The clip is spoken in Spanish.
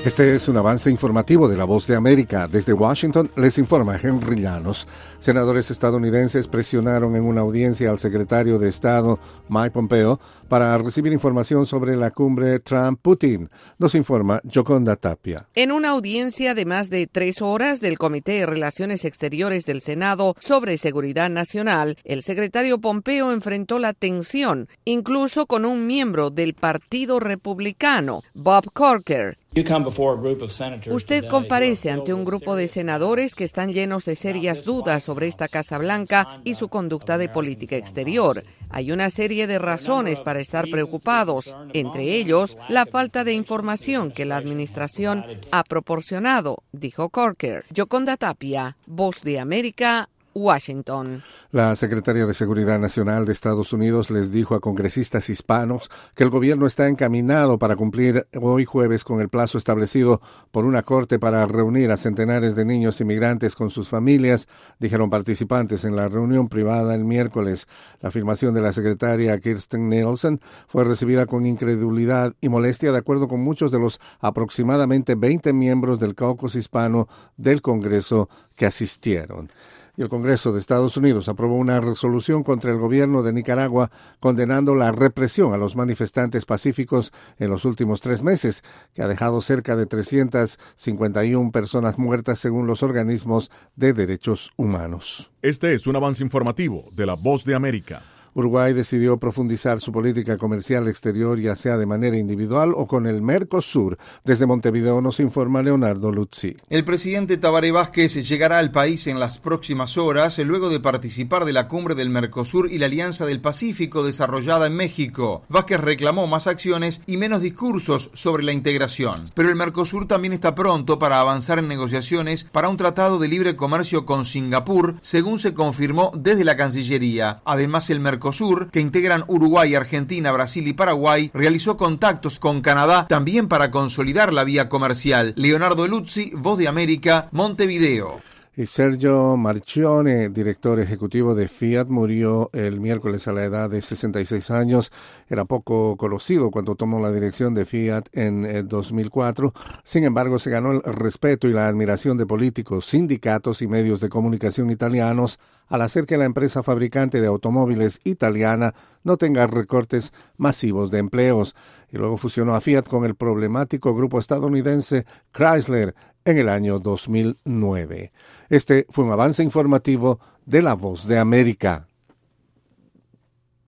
Este es un avance informativo de La Voz de América. Desde Washington les informa Henry Llanos. Senadores estadounidenses presionaron en una audiencia al secretario de Estado, Mike Pompeo, para recibir información sobre la cumbre Trump-Putin. Nos informa Yoconda Tapia. En una audiencia de más de 3 horas del Comité de Relaciones Exteriores del Senado sobre Seguridad Nacional, el secretario Pompeo enfrentó la tensión, incluso con un miembro del Partido Republicano, Bob Corker. Usted comparece ante un grupo de senadores que están llenos de serias dudas sobre esta Casa Blanca y su conducta de política exterior. Hay una serie de razones para estar preocupados, entre ellos la falta de información que la administración ha proporcionado, dijo Corker. Yoconda Tapia, Voz de América, Washington. La secretaria de Seguridad Nacional de Estados Unidos les dijo a congresistas hispanos que el gobierno está encaminado para cumplir hoy jueves con el plazo establecido por una corte para reunir a centenares de niños inmigrantes con sus familias, dijeron participantes en la reunión privada el miércoles. La afirmación de la secretaria Kirstjen Nielsen fue recibida con incredulidad y molestia, de acuerdo con muchos de los aproximadamente 20 miembros del caucus hispano del Congreso que asistieron. Y el Congreso de Estados Unidos aprobó una resolución contra el gobierno de Nicaragua condenando la represión a los manifestantes pacíficos en los últimos 3 meses, que ha dejado cerca de 351 personas muertas según los organismos de derechos humanos. Este es un avance informativo de La Voz de América. Uruguay decidió profundizar su política comercial exterior, ya sea de manera individual o con el Mercosur. Desde Montevideo nos informa Leonardo Luzzi. El presidente Tabaré Vázquez llegará al país en las próximas horas, luego de participar de la cumbre del Mercosur y la Alianza del Pacífico desarrollada en México. Vázquez reclamó más acciones y menos discursos sobre la integración. Pero el Mercosur también está pronto para avanzar en negociaciones para un tratado de libre comercio con Singapur, según se confirmó desde la Cancillería. Además, el Mercosur, que integran Uruguay, Argentina, Brasil y Paraguay, realizó contactos con Canadá también para consolidar la vía comercial. Leonardo Luzzi, Voz de América, Montevideo. Y Sergio Marchionne, director ejecutivo de Fiat, murió el miércoles a la edad de 66 años. Era poco conocido cuando tomó la dirección de Fiat en 2004. Sin embargo, se ganó el respeto y la admiración de políticos, sindicatos y medios de comunicación italianos al hacer que la empresa fabricante de automóviles italiana no tenga recortes masivos de empleos. Y luego fusionó a Fiat con el problemático grupo estadounidense Chrysler en el año 2009. Este fue un avance informativo de La Voz de América.